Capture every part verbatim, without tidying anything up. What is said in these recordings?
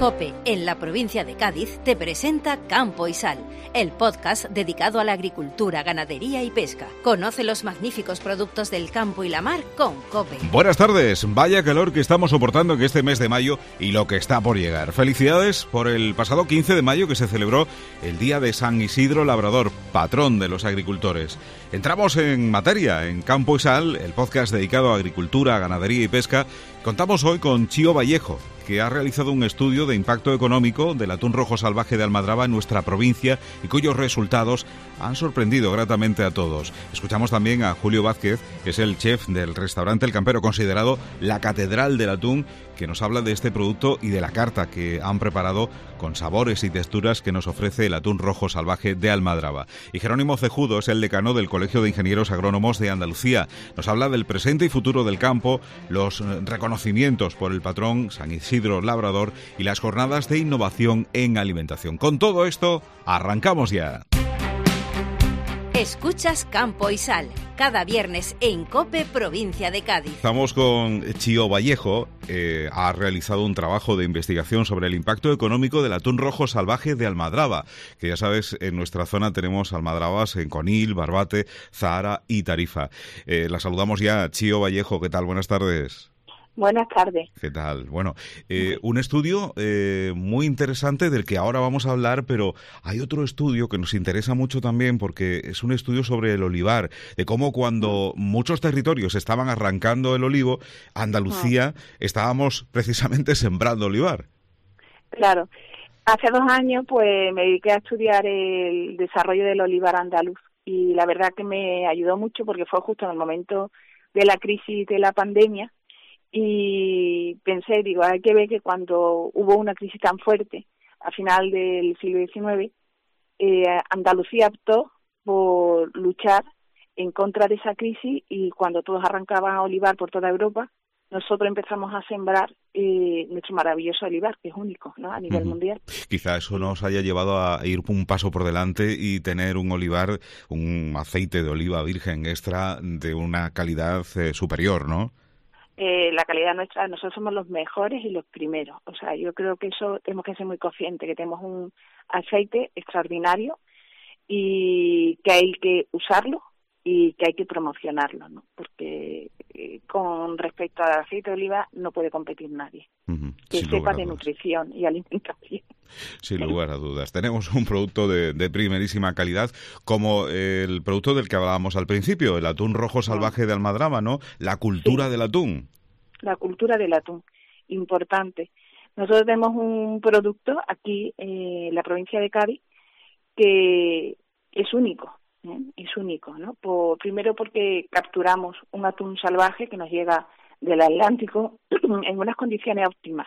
COPE, en la provincia de Cádiz, te presenta Campo y Sal, el podcast dedicado a la agricultura, ganadería y pesca. Conoce los magníficos productos del campo y la mar con COPE. Buenas tardes. Vaya calor que estamos soportando en este mes de mayo y lo que está por llegar. Felicidades por el pasado quince de mayo que se celebró el Día de San Isidro Labrador, patrón de los agricultores. Entramos en materia en Campo y Sal, el podcast dedicado a agricultura, ganadería y pesca. Contamos hoy con Chío Vallejo, que ha realizado un estudio de impacto económico del atún rojo salvaje de Almadraba en nuestra provincia y cuyos resultados han sorprendido gratamente a todos. Escuchamos también a Julio Vázquez, que es el chef del restaurante El Campero, considerado la catedral del atún, que nos habla de este producto y de la carta que han preparado con sabores y texturas que nos ofrece el atún rojo salvaje de Almadraba. Y Jerónimo Cejudo es el decano del Colegio de Ingenieros Agrónomos de Andalucía. Nos habla del presente y futuro del campo, los reconocimientos por el patrón San Isidro Labrador y las jornadas de innovación en alimentación. Con todo esto, arrancamos ya. Escuchas Campo y Sal, cada viernes en COPE, provincia de Cádiz. Estamos con Chío Vallejo. Eh, ha realizado un trabajo de investigación sobre el impacto económico del atún rojo salvaje de Almadraba, que ya sabes, en nuestra zona tenemos almadrabas en Conil, Barbate, Zahara y Tarifa. Eh, la saludamos ya. Chío Vallejo, ¿qué tal? Buenas tardes. Buenas tardes. ¿Qué tal? Bueno, eh, un estudio eh, muy interesante del que ahora vamos a hablar, pero hay otro estudio que nos interesa mucho también porque es un estudio sobre el olivar, de cómo cuando muchos territorios estaban arrancando el olivo, Andalucía estábamos precisamente sembrando olivar. Claro. Hace dos años pues me dediqué a estudiar el desarrollo del olivar andaluz y la verdad que me ayudó mucho porque fue justo en el momento de la crisis de la pandemia. Y pensé, digo, hay que ver que cuando hubo una crisis tan fuerte, a final del siglo diecinueve, eh, Andalucía optó por luchar en contra de esa crisis y cuando todos arrancaban a olivar por toda Europa, nosotros empezamos a sembrar eh, nuestro maravilloso olivar, que es único, ¿no?, a nivel uh-huh. mundial. Quizá eso nos haya llevado a ir un paso por delante y tener un olivar, un aceite de oliva virgen extra de una calidad eh, superior, ¿no? Eh, la calidad nuestra, nosotros somos los mejores y los primeros. O sea, yo creo que eso tenemos que ser muy conscientes, que tenemos un aceite extraordinario y que hay que usarlo y que hay que promocionarlo, ¿no? Porque eh, con respecto al aceite de oliva no puede competir nadie. Uh-huh. Que Sin sepa de nutrición y alimentación. Sin lugar a dudas. Tenemos un producto de, de primerísima calidad, como el producto del que hablábamos al principio, el atún rojo salvaje de Almadraba, ¿no? La cultura sí. del atún. La cultura del atún, importante. Nosotros tenemos un producto aquí eh, en la provincia de Cádiz que es único, ¿eh? es único, ¿no? Por, primero porque capturamos un atún salvaje que nos llega del Atlántico en unas condiciones óptimas.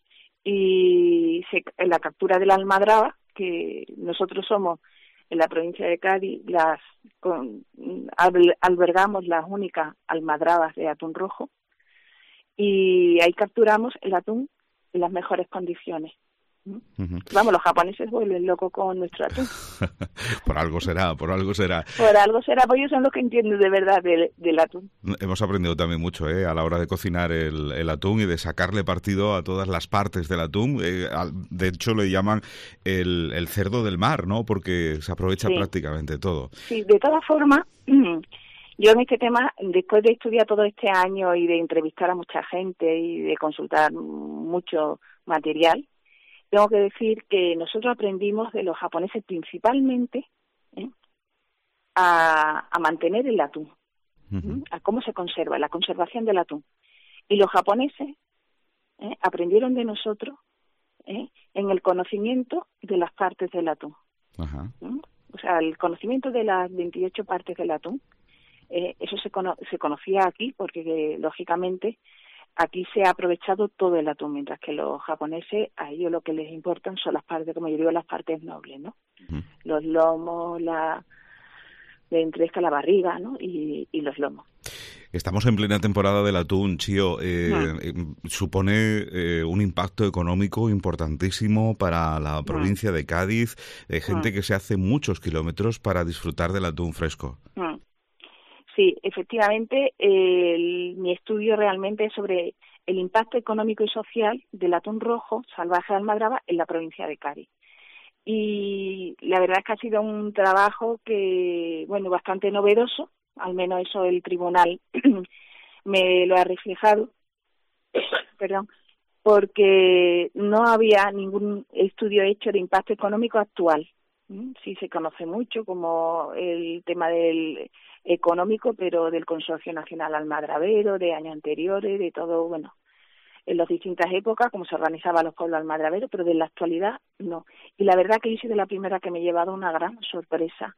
Y se, en la captura de la almadraba, que nosotros somos en la provincia de Cádiz, las con, albergamos las únicas almadrabas de atún rojo, y ahí capturamos el atún en las mejores condiciones. Uh-huh. Vamos, los japoneses vuelven locos con nuestro atún. Por algo será, por algo será. Por algo será, porque ellos son los que entienden de verdad del, del atún. Hemos aprendido también mucho ¿eh? a la hora de cocinar el, el atún y de sacarle partido a todas las partes del atún. Eh, de hecho, le llaman el, el cerdo del mar, ¿no? Porque se aprovecha sí. prácticamente todo. Sí, de todas formas, yo en este tema, después de estudiar todo este año y de entrevistar a mucha gente y de consultar mucho material, tengo que decir que nosotros aprendimos de los japoneses principalmente ¿eh? a, a mantener el atún, uh-huh. a cómo se conserva, la conservación del atún. Y los japoneses ¿eh? aprendieron de nosotros ¿eh? en el conocimiento de las partes del atún. Uh-huh. ¿eh? O sea, el conocimiento de las veintiocho partes del atún, eh, eso se, cono- se conocía aquí porque, eh, lógicamente, aquí se ha aprovechado todo el atún, mientras que los japoneses, a ellos lo que les importan son las partes, como yo digo, las partes nobles, ¿no? Uh-huh. Los lomos, la, la entresca, la barriga, ¿no? Y, y los lomos. Estamos en plena temporada del atún, Chío. Eh, uh-huh. Supone eh, un impacto económico importantísimo para la provincia uh-huh. de Cádiz, de gente uh-huh. que se hace muchos kilómetros para disfrutar del atún fresco. Uh-huh. Sí, efectivamente, el mi estudio realmente es sobre el impacto económico y social del atún rojo salvaje de Almadraba en la provincia de Cádiz. Y la verdad es que ha sido un trabajo que, bueno, bastante novedoso, al menos eso el tribunal me lo ha reflejado, perdón, porque no había ningún estudio hecho de impacto económico actual. Sí se conoce mucho como el tema del económico, pero del Consorcio Nacional Almadravero, de años anteriores, de todo, bueno, en las distintas épocas, cómo se organizaban los pueblos almadraveros, pero de la actualidad no. Y la verdad que yo soy de la primera que me he llevado una gran sorpresa.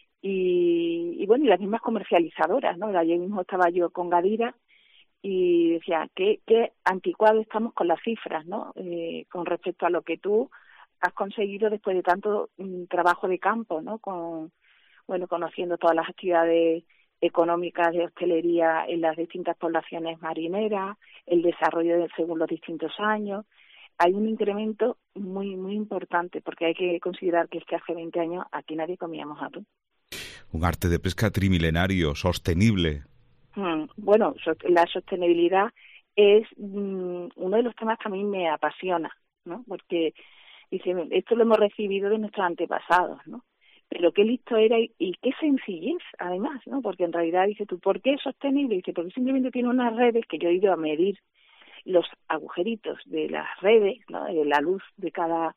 Y, y bueno, y las mismas comercializadoras, ¿no? Ayer mismo estaba yo con Gadira y decía, qué, qué anticuados estamos con las cifras, ¿no? Eh, con respecto a lo que tú has conseguido después de tanto um, trabajo de campo, ¿no? Con, bueno, conociendo todas las actividades económicas de hostelería en las distintas poblaciones marineras, el desarrollo de, según los distintos años. Hay un incremento muy, muy importante, porque hay que considerar que es que hace veinte años aquí nadie comíamos atún. Un arte de pesca trimilenario, sostenible. Hmm, bueno, so, la sostenibilidad es mm, uno de los temas que a mí me apasiona, ¿no? Porque dice, esto lo hemos recibido de nuestros antepasados, ¿no? Pero qué listo era y, y qué sencillez, además, ¿no? Porque en realidad, dice tú, ¿por qué es sostenible? Dice, porque simplemente tiene unas redes que yo he ido a medir los agujeritos de las redes, ¿no? De la luz de cada...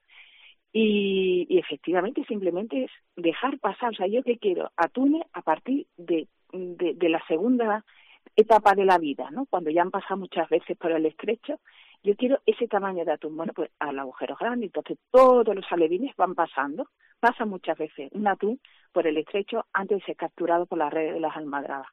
Y, y efectivamente simplemente es dejar pasar. O sea, ¿yo qué quiero? Atunes a partir de, de, de la segunda etapa de la vida, ¿no? Cuando ya han pasado muchas veces por el estrecho, yo quiero ese tamaño de atún. Bueno, pues al agujero grande, entonces todos los alevines van pasando, pasa muchas veces un atún por el estrecho antes de ser capturado por las redes de las almadrabas.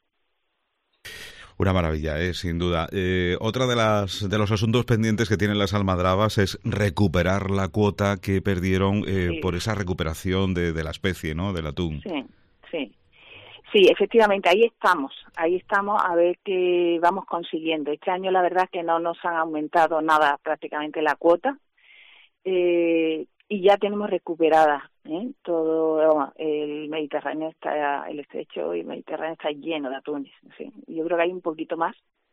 Una maravilla, eh, sin duda. Eh, otra de las de los asuntos pendientes que tienen las almadrabas es recuperar la cuota que perdieron eh, Sí. por esa recuperación de, de la especie, ¿no? Del atún. Sí, sí. Sí, efectivamente, ahí estamos, ahí estamos a ver qué vamos consiguiendo. Este año la verdad es que no nos han aumentado nada prácticamente la cuota eh, y ya tenemos recuperada ¿eh? todo el Mediterráneo, está el estrecho y el Mediterráneo está lleno de atunes. ¿Sí? Yo creo que hay un poquito más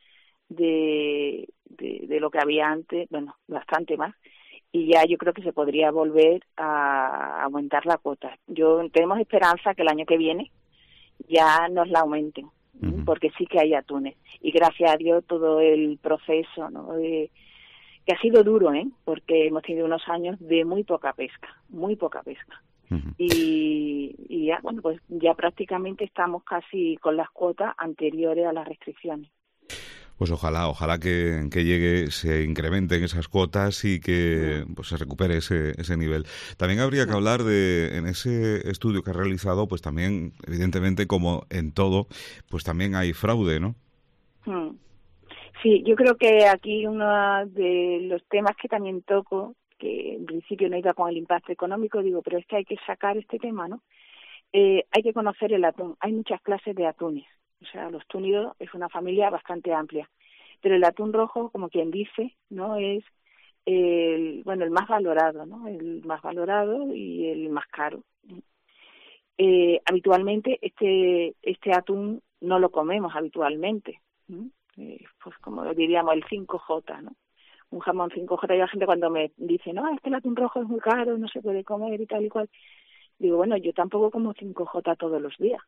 de, de, de lo que había antes, bueno, bastante más. Y ya yo creo que se podría volver a aumentar la cuota. Yo tenemos esperanza que el año que viene ya nos la aumenten, uh-huh. porque sí que hay atunes. Y gracias a Dios todo el proceso, ¿no? De, que ha sido duro, ¿eh? Porque hemos tenido unos años de muy poca pesca, muy poca pesca. Uh-huh. Y, y ya, bueno, pues ya prácticamente estamos casi con las cuotas anteriores a las restricciones. Pues ojalá, ojalá que, que llegue, se incrementen esas cuotas y que pues se recupere ese, ese nivel. También habría que hablar de, en ese estudio que ha realizado, pues también, evidentemente, como en todo, pues también hay fraude, ¿no? Sí, yo creo que aquí uno de los temas que también toco, que en principio no iba con el impacto económico, digo, pero es que hay que sacar este tema, ¿no? Eh, hay que conocer el atún. Hay muchas clases de atunes. O sea, los túnidos es una familia bastante amplia, pero el atún rojo, como quien dice, no es el bueno el más valorado, ¿no? El más valorado y el más caro. Eh, habitualmente este este atún no lo comemos habitualmente, ¿no? Eh, pues como diríamos el cinco jota, ¿no? Un jamón cinco jota y la gente cuando me dice, no, es que el atún rojo es muy caro, no se puede comer y tal y cual. Digo, bueno, yo tampoco como cinco jota todos los días.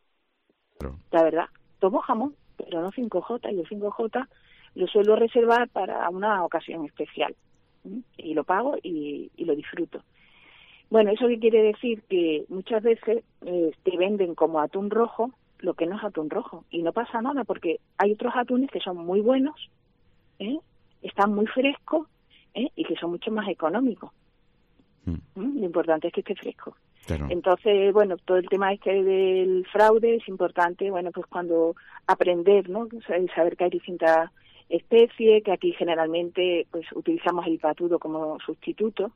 La verdad, tomo jamón, pero no cinco jota, y el cinco jota lo suelo reservar para una ocasión especial, ¿sí? Y lo pago y, y lo disfruto. Bueno, ¿eso qué quiere decir? Que muchas veces eh, te venden como atún rojo lo que no es atún rojo, y no pasa nada, porque hay otros atunes que son muy buenos, ¿eh? Están muy frescos, ¿eh? Y que son mucho más económicos. Mm. ¿Mm? Lo importante es que esté fresco. Claro. Entonces, bueno, todo el tema este del fraude es importante, bueno, pues cuando aprender, ¿no? Saber que hay distintas especies, que aquí generalmente pues utilizamos el patudo como sustituto,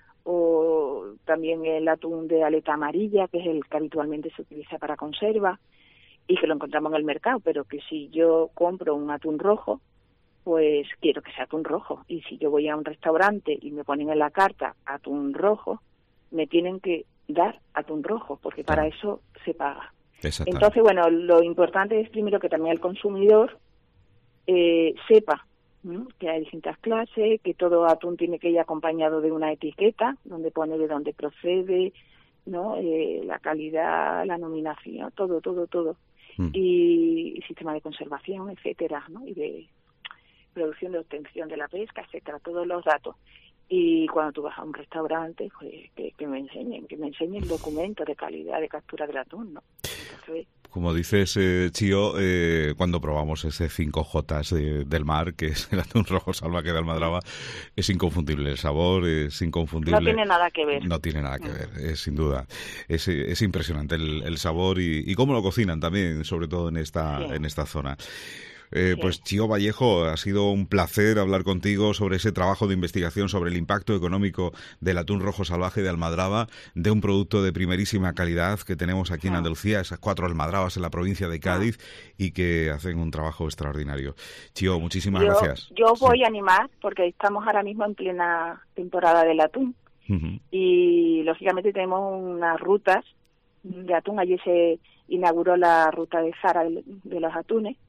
o también el atún de aleta amarilla, que es el que habitualmente se utiliza para conserva, y que lo encontramos en el mercado, pero que si yo compro un atún rojo, pues quiero que sea atún rojo. Y si yo voy a un restaurante y me ponen en la carta atún rojo, me tienen que dar atún rojo, porque para claro. eso se paga. Entonces, bueno, lo importante es primero que también el consumidor eh, sepa ¿no? que hay distintas clases, que todo atún tiene que ir acompañado de una etiqueta donde pone de dónde procede, ¿no? Eh, la calidad, la nominación, todo, todo, todo. Mm. Y, y sistema de conservación, etcétera, ¿no? Y de producción, de obtención de la pesca, etcétera, todos los datos. Y cuando tú vas a un restaurante, pues, que, que me enseñen, que me enseñen documentos de calidad de captura del atún, ¿no? Entonces, como dices, eh, Chío, eh, cuando probamos ese cinco jotas de, del mar, que es el atún rojo salvaje de Almadraba, es inconfundible. El sabor es inconfundible. No tiene nada que ver. No tiene nada que ver, es, sin duda. Es, es impresionante el, el sabor y, y cómo lo cocinan también, sobre todo en esta, sí. en esta zona. Eh, sí. Pues Chío Vallejo, ha sido un placer hablar contigo sobre ese trabajo de investigación sobre el impacto económico del atún rojo salvaje de Almadraba, de un producto de primerísima calidad que tenemos aquí en Andalucía, esas cuatro almadrabas en la provincia de Cádiz, y que hacen un trabajo extraordinario. Chío, muchísimas yo, gracias. Yo os voy sí. a animar porque estamos ahora mismo en plena temporada del atún uh-huh. y lógicamente tenemos unas rutas de atún. Ayer se inauguró la ruta de Zara de, de los atunes.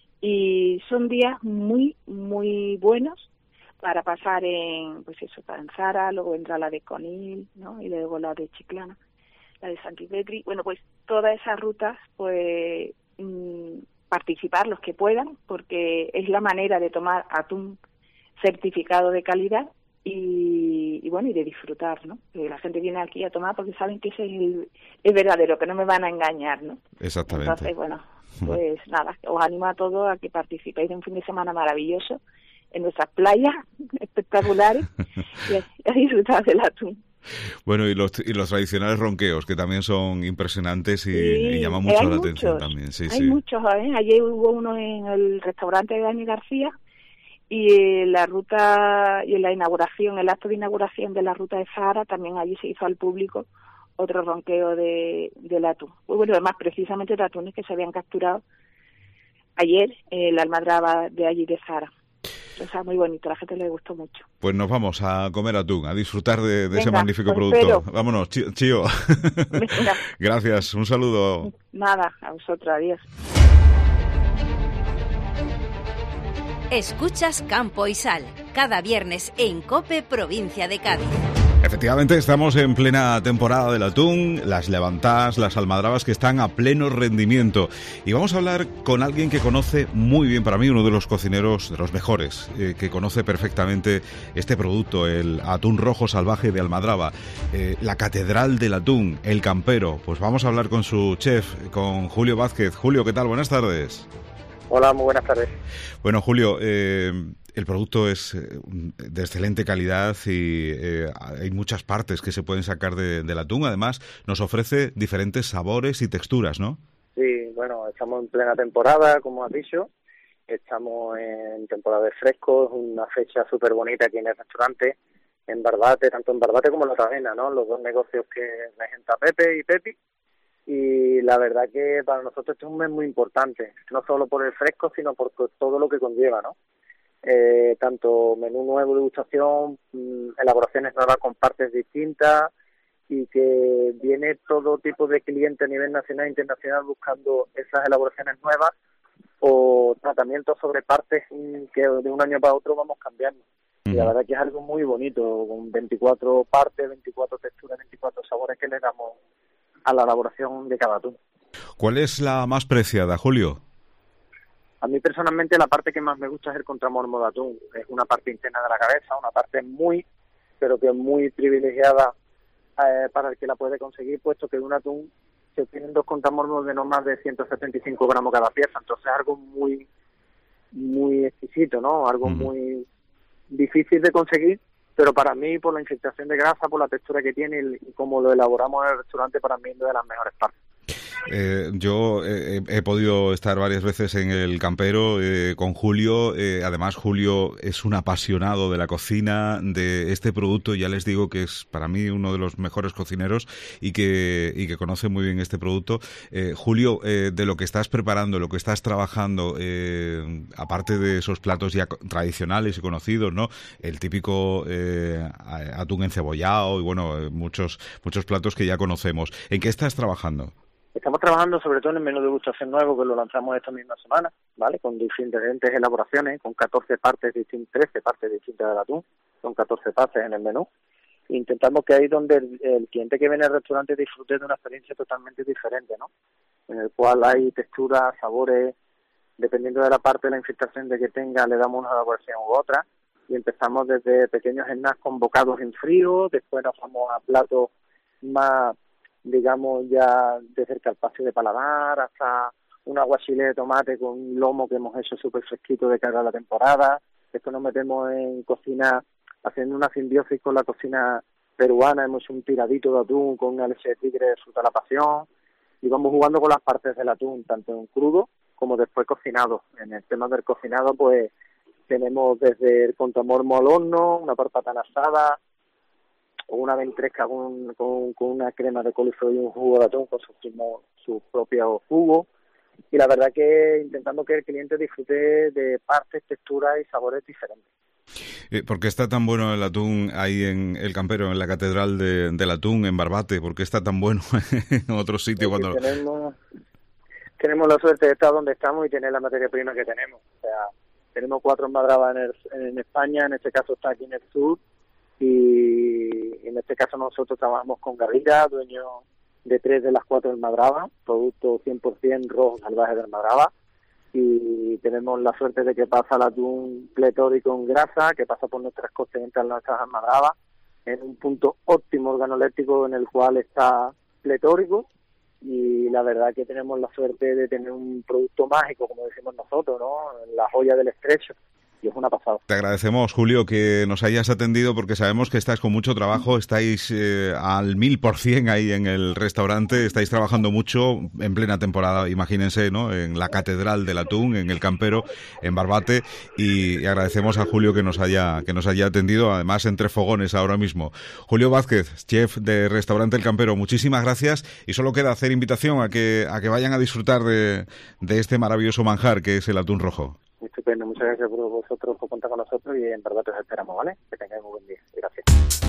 Y son días muy, muy buenos para pasar en, pues eso, en Zara, luego entra la de Conil, ¿no? Y luego la de Chiclana, la de Santipetri. Bueno, pues todas esas rutas, pues mmm, participar los que puedan, porque es la manera de tomar atún certificado de calidad y, y bueno, y de disfrutar, ¿no? Que la gente viene aquí a tomar porque saben que ese es el, el verdadero, que no me van a engañar, ¿no? Exactamente. Entonces, bueno, pues nada, os animo a todos a que participéis de un fin de semana maravilloso en nuestras playas espectaculares y a, a disfrutar del atún. Bueno, y los, y los tradicionales ronqueos, que también son impresionantes y, sí, y llaman mucho la muchos, atención también. Sí, hay sí. muchos, ¿eh? Ayer hubo uno en el restaurante de Dani García y la ruta, y en la inauguración, el acto de inauguración de la ruta de Zahara, también allí se hizo al público otro ronqueo de del atún. Pues bueno, además precisamente de atunes que se habían capturado ayer en la Almadraba de allí de Zahara. O sea, muy bonito, a la gente le gustó mucho. Pues nos vamos a comer atún, a disfrutar de, de Venga, ese magnífico pues producto. espero. Vámonos, Chío. Chío. Gracias, un saludo. Nada, a vosotros, adiós. Escuchas Campo y Sal, cada viernes en COPE, provincia de Cádiz. Efectivamente, estamos en plena temporada del atún, las levantadas, las almadrabas que están a pleno rendimiento. Y vamos a hablar con alguien que conoce muy bien, para mí, uno de los cocineros, de los mejores, eh, que conoce perfectamente este producto, el atún rojo salvaje de Almadraba, eh, la catedral del atún, el campero. Pues vamos a hablar con su chef, con Julio Vázquez. Julio, ¿qué tal? Buenas tardes. Hola, muy buenas tardes. Bueno, Julio, eh, el producto es de excelente calidad y eh, hay muchas partes que se pueden sacar de, del atún. Además, nos ofrece diferentes sabores y texturas, ¿no? Sí, bueno, estamos en plena temporada, como has dicho. Estamos en temporada de frescos, una fecha súper bonita aquí en el restaurante, en Barbate, tanto en Barbate como en La Tavena, ¿no? Los dos negocios que regenta Pepe y Pepi. Y la verdad que para nosotros este es un mes muy importante, no solo por el fresco, sino por todo lo que conlleva, ¿no? Eh, tanto menú nuevo de degustación, mmm, elaboraciones nuevas con partes distintas y que viene todo tipo de clientes a nivel nacional e internacional buscando esas elaboraciones nuevas o tratamientos sobre partes que de un año para otro vamos cambiando. Y la verdad que es algo muy bonito, con veinticuatro partes, veinticuatro texturas, veinticuatro sabores que le damos a la elaboración de cada atún. ¿Cuál es la más preciada, Julio? A mí personalmente la parte que más me gusta es el contramormo de atún. Es una parte interna de la cabeza, una parte muy, pero que muy privilegiada eh, para el que la puede conseguir, puesto que un atún se tienen dos contramormos de no más de ciento setenta y cinco gramos cada pieza. Entonces es algo muy, muy exquisito, ¿no? Algo uh-huh. muy difícil de conseguir, pero para mí, por la infiltración de grasa, por la textura que tiene y cómo lo elaboramos en el restaurante, para mí es de las mejores partes. Eh, yo eh, he podido estar varias veces en el campero eh, con Julio. Eh, además, Julio es un apasionado de la cocina, de este producto. Ya les digo que es para mí uno de los mejores cocineros y que, y que conoce muy bien este producto. Eh, Julio, eh, de lo que estás preparando, lo que estás trabajando, eh, aparte de esos platos ya tradicionales y conocidos, ¿no? El típico eh, atún encebollado y bueno, muchos, muchos platos que ya conocemos. ¿En qué estás trabajando? Estamos trabajando sobre todo en el menú de degustación nuevo, que lo lanzamos esta misma semana, ¿vale? Con diferentes elaboraciones, con catorce partes distintas, trece partes distintas del atún, son catorce partes en el menú. Intentamos que ahí donde el, el cliente que viene al restaurante disfrute de una experiencia totalmente diferente, ¿no? En el cual hay texturas, sabores, dependiendo de la parte de la infiltración de que tenga, le damos una elaboración u otra, y empezamos desde pequeños snacks con bocados en frío, después nos vamos a platos más, digamos, ya desde el carpaccio de paladar hasta un aguachile de tomate con un lomo que hemos hecho súper fresquito de cara a la temporada. Después nos metemos en cocina, haciendo una simbiosis con la cocina peruana, hemos hecho un tiradito de atún con una leche de tigre de fruta a la pasión, y vamos jugando con las partes del atún, tanto en crudo como después cocinado. En el tema del cocinado, pues tenemos desde el contamormo al horno, una parpatana asada, o una ventresca con, con, con una crema de coliflor y un jugo de atún con su, su propio jugo. Y la verdad que intentando que el cliente disfrute de partes, texturas y sabores diferentes. Eh, ¿Por qué está tan bueno el atún ahí en El Campero, en la Catedral de, del Atún, en Barbate? ¿Por qué está tan bueno en otro sitio? Cuando tenemos, tenemos la suerte de estar donde estamos y tener la materia prima que tenemos. O sea, tenemos cuatro almadrabas en, el, en España, en este caso está aquí en el sur, y en este caso nosotros trabajamos con Garrira, dueño de tres de las cuatro almadrabas, producto cien por ciento rojo salvaje de almadraba, y tenemos la suerte de que pasa el atún pletórico en grasa, que pasa por nuestras costas y entra en nuestras almadrabas, en un punto óptimo organoléptico en el cual está pletórico, y la verdad que tenemos la suerte de tener un producto mágico, como decimos nosotros, ¿no? La joya del estrecho. Y es una pasada. Te agradecemos, Julio, que nos hayas atendido, porque sabemos que estás con mucho trabajo, estáis eh, al mil por cien ahí en el restaurante, estáis trabajando mucho en plena temporada, imagínense, ¿no? En la Catedral del Atún, en El Campero, en Barbate, y agradecemos a Julio que nos haya que nos haya atendido, además entre fogones ahora mismo. Julio Vázquez, chef de Restaurante El Campero, muchísimas gracias, y solo queda hacer invitación a que a que vayan a disfrutar de, de este maravilloso manjar que es el atún rojo. Estupendo, muchas gracias por vosotros, por contar con nosotros, y en verdad os esperamos, ¿vale? Que tengáis un buen día. Gracias.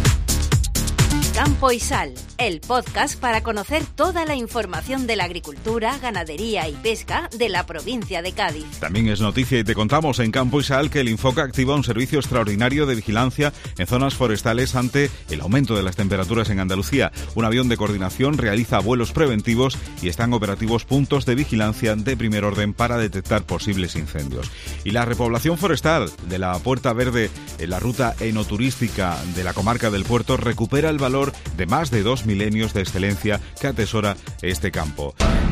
Campo y Sal, el podcast para conocer toda la información de la agricultura, ganadería y pesca de la provincia de Cádiz. También es noticia y te contamos en Campo y Sal que el Infoca activa un servicio extraordinario de vigilancia en zonas forestales ante el aumento de las temperaturas en Andalucía. Un avión de coordinación realiza vuelos preventivos y están operativos puntos de vigilancia de primer orden para detectar posibles incendios. Y la repoblación forestal de la Puerta Verde en la ruta enoturística de la comarca del Puerto recupera el valor de más de dos milenios de excelencia que atesora este campo.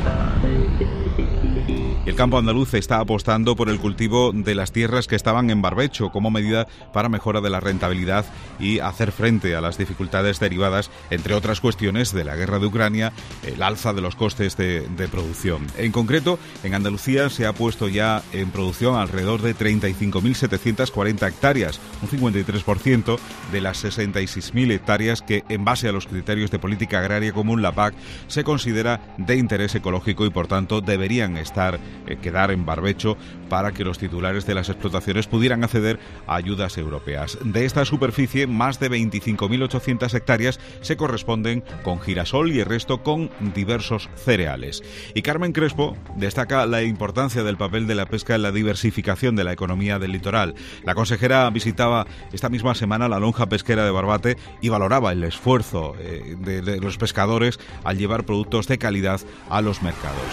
El campo andaluz está apostando por el cultivo de las tierras que estaban en barbecho como medida para mejora de la rentabilidad y hacer frente a las dificultades derivadas, entre otras cuestiones, de la guerra de Ucrania, el alza de los costes de, de producción. En concreto, en Andalucía se ha puesto ya en producción alrededor de treinta y cinco mil setecientas cuarenta hectáreas, un cincuenta y tres por ciento de las sesenta y seis mil hectáreas que, en base a los criterios de política agraria común, la P A C, se considera de interés ecológico y, por tanto, deberían estar Eh, quedar en barbecho para que los titulares de las explotaciones pudieran acceder a ayudas europeas. De esta superficie, más de veinticinco mil ochocientas hectáreas se corresponden con girasol y el resto con diversos cereales. Y Carmen Crespo destaca la importancia del papel de la pesca en la diversificación de la economía del litoral. La consejera visitaba esta misma semana la lonja pesquera de Barbate y valoraba el esfuerzo eh, de, de los pescadores al llevar productos de calidad a los mercados.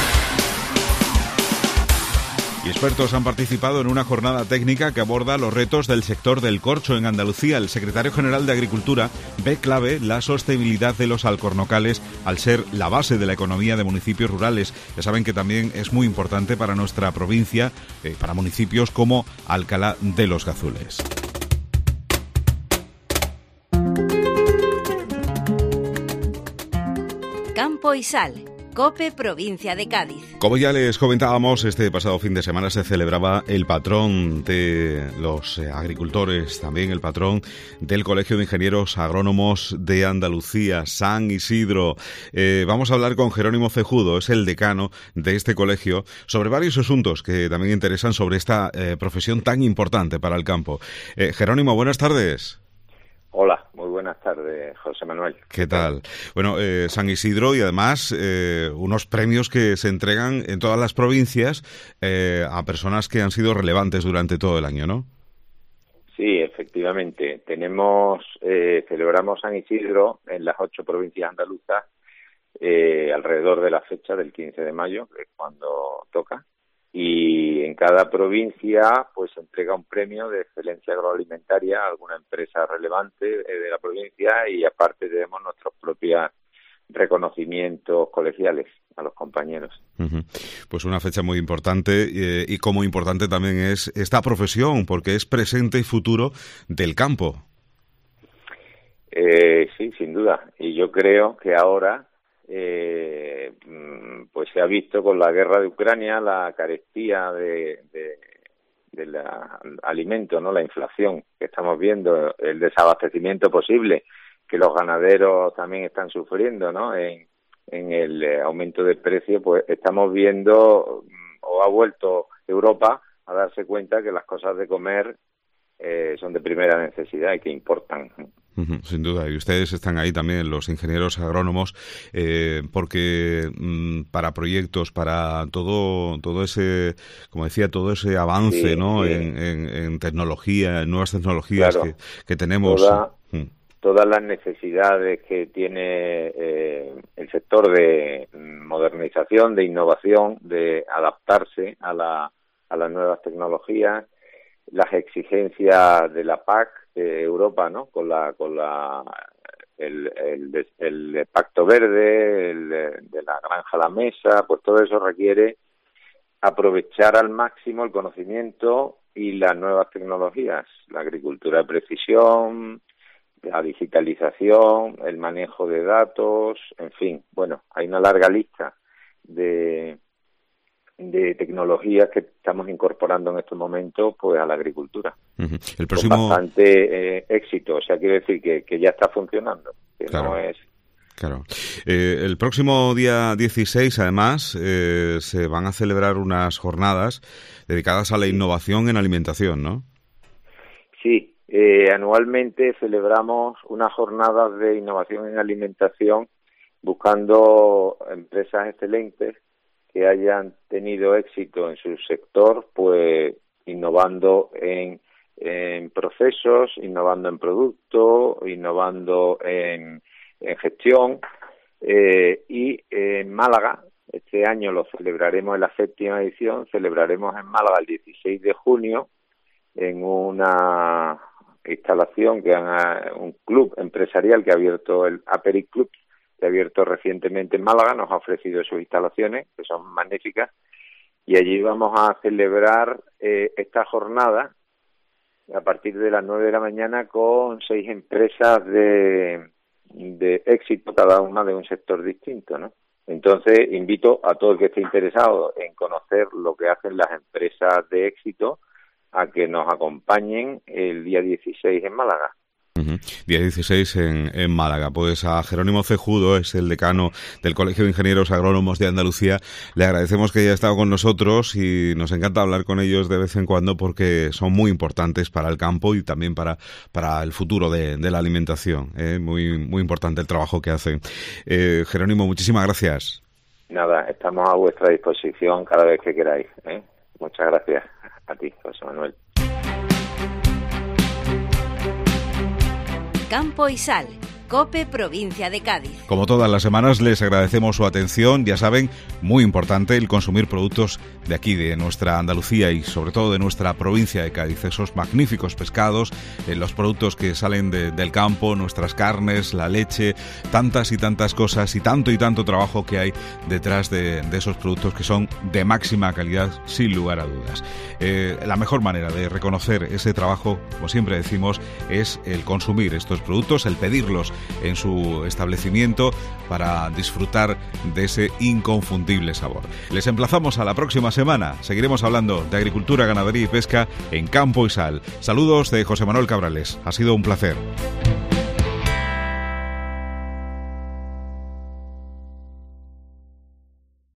Y expertos han participado en una jornada técnica que aborda los retos del sector del corcho en Andalucía. El secretario general de Agricultura ve clave la sostenibilidad de los alcornocales al ser la base de la economía de municipios rurales. Ya saben que también es muy importante para nuestra provincia, eh, para municipios como Alcalá de los Gazules. Campo y Sal, COPE Provincia de Cádiz. Como ya les comentábamos, este pasado fin de semana se celebraba el patrón de los agricultores, también el patrón del Colegio de Ingenieros Agrónomos de Andalucía, San Isidro. Eh, vamos a hablar con Jerónimo Cejudo, es el decano de este colegio, sobre varios asuntos que también interesan sobre esta eh, profesión tan importante para el campo. Eh, Jerónimo, buenas tardes. Hola, muy buenas tardes, José Manuel. ¿Qué tal? Bueno, eh, San Isidro y además eh, unos premios que se entregan en todas las provincias eh, a personas que han sido relevantes durante todo el año, ¿no? Sí, efectivamente. Tenemos, eh, celebramos San Isidro en las ocho provincias andaluzas eh, alrededor de la fecha del quince de mayo, que es cuando toca. Y en cada provincia pues se entrega un premio de excelencia agroalimentaria a alguna empresa relevante de la provincia y aparte tenemos nuestros propios reconocimientos colegiales a los compañeros. Uh-huh. Pues una fecha muy importante eh, y como importante también es esta profesión porque es presente y futuro del campo. Eh, sí, sin duda. Y yo creo que ahora Eh, pues se ha visto con la guerra de Ucrania la carestía de, de, de la alimento, ¿no? La inflación que estamos viendo, el desabastecimiento posible que los ganaderos también están sufriendo, ¿no? En, en el aumento de precio, pues estamos viendo o ha vuelto Europa a darse cuenta que las cosas de comer eh, son de primera necesidad y que importan. Uh-huh, sin duda, y ustedes están ahí también, los ingenieros agrónomos, eh, porque mmm, para proyectos, para todo todo ese, como decía, todo ese avance, sí, ¿no? Sí. En, en, en tecnología, en nuevas tecnologías claro. que, que tenemos. Toda, uh-huh. Todas las necesidades que tiene eh, el sector de modernización, de innovación, de adaptarse a, la, a las nuevas tecnologías, las exigencias de la P A C de Europa, ¿no? Con la con la el, el, el Pacto Verde, el de la granja a la mesa, pues todo eso requiere aprovechar al máximo el conocimiento y las nuevas tecnologías, la agricultura de precisión, la digitalización, el manejo de datos, en fin, bueno, hay una larga lista de de tecnologías que estamos incorporando en estos momentos pues a la agricultura. Uh-huh. El próximo... Con bastante eh, éxito, o sea, quiere decir que, que ya está funcionando, que claro. no es... Claro. Eh, el próximo día dieciséis, además, eh, se van a celebrar unas jornadas dedicadas a la innovación en alimentación, ¿no? Sí, eh, anualmente celebramos unas jornadas de innovación en alimentación buscando empresas excelentes que hayan tenido éxito en su sector, pues innovando en, en procesos, innovando en productos, innovando en, en gestión. Eh, y en Málaga, este año lo celebraremos en la séptima edición, celebraremos en Málaga el dieciséis de junio en una instalación, que han, un club empresarial que ha abierto el Aperic Club, que ha abierto recientemente en Málaga, nos ha ofrecido sus instalaciones, que son magníficas, y allí vamos a celebrar eh, esta jornada a partir de las nueve de la mañana con seis empresas de, de éxito, cada una de un sector distinto, ¿no? Entonces, invito a todo el que esté interesado en conocer lo que hacen las empresas de éxito a que nos acompañen el día dieciséis en Málaga. Uh-huh. Día dieciséis en, en Málaga. Pues a Jerónimo Cejudo, es el decano del Colegio de Ingenieros Agrónomos de Andalucía. Le agradecemos que haya estado con nosotros y nos encanta hablar con ellos de vez en cuando porque son muy importantes para el campo y también para, para el futuro de, de la alimentación. ¿eh? Muy, muy importante el trabajo que hacen. Eh, Jerónimo, muchísimas gracias. Nada, estamos a vuestra disposición cada vez que queráis. ¿eh? Muchas gracias a ti, José Manuel. Campo y Sal, COPE Provincia de Cádiz. Como todas las semanas les agradecemos su atención. Ya saben, muy importante el consumir productos de aquí, de nuestra Andalucía y sobre todo de nuestra provincia de Cádiz. Esos magníficos pescados, eh, los productos que salen de, del campo, nuestras carnes, la leche, tantas y tantas cosas y tanto y tanto trabajo que hay detrás de, de esos productos que son de máxima calidad, sin lugar a dudas. Eh, la mejor manera de reconocer ese trabajo, como siempre decimos, es el consumir estos productos, el pedirlos en su establecimiento para disfrutar de ese inconfundible sabor. Les emplazamos a la próxima semana. Seguiremos hablando de agricultura, ganadería y pesca en Campo y Sal. Saludos de José Manuel Cabrales. Ha sido un placer.